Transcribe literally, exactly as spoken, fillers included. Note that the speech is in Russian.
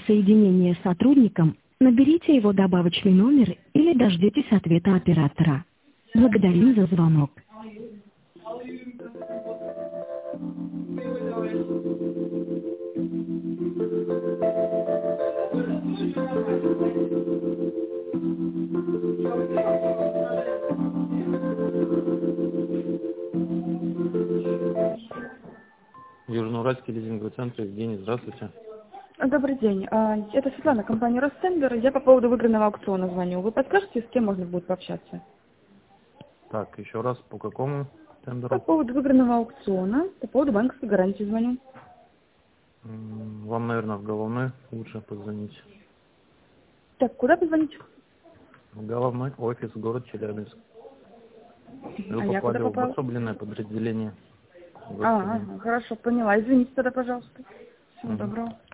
соединения с сотрудником, наберите его добавочный номер или дождитесь ответа оператора. Благодарим за звонок. Южноуральский лизинговый центр. Евгений, здравствуйте. Добрый день. А, Это Светлана, компания Ростендер. Я по поводу выигранного аукциона звоню. Вы подскажете, с кем можно будет пообщаться? Так, еще раз, по какому По тендеру? поводу выигранного аукциона, по поводу банковской гарантии звоню. М, Вам, наверное, в головной лучше позвонить. Так, куда позвонить? В головной офис, город Челябинск. Вы А я куда попали в попала? обособленное подразделение. А, Господин. ага, хорошо, поняла. Извините тогда, пожалуйста. Всего Мгм. доброго.